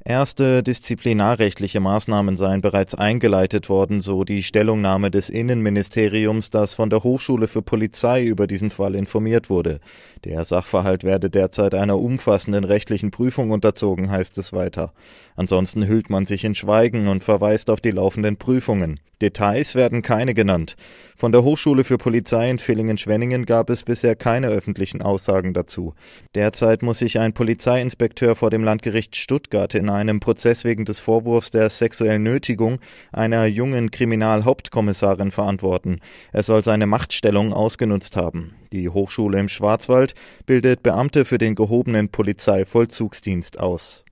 Erste disziplinarrechtliche Maßnahmen seien bereits eingeleitet worden, so die Stellungnahme des Innenministeriums, das von der Hochschule für Polizei über diesen Fall informiert wurde. Der Sachverhalt werde derzeit einer umfassenden rechtlichen Prüfung unterzogen, heißt es weiter. Ansonsten hüllt man sich in Schweigen und verweist auf die laufenden Prüfungen. Details werden keine genannt. Von der Hochschule für Polizei in Villingen-Schwenningen gab es bisher keine öffentlichen Aussagen dazu. Derzeit muss sich ein Polizeiinspekteur vor dem Landgericht Stuttgart in einem Prozess wegen des Vorwurfs der sexuellen Nötigung einer jungen Kriminalhauptkommissarin verantworten. Er soll seine Machtstellung ausgenutzt haben. Die Hochschule im Schwarzwald bildet Beamte für den gehobenen Polizeivollzugsdienst aus.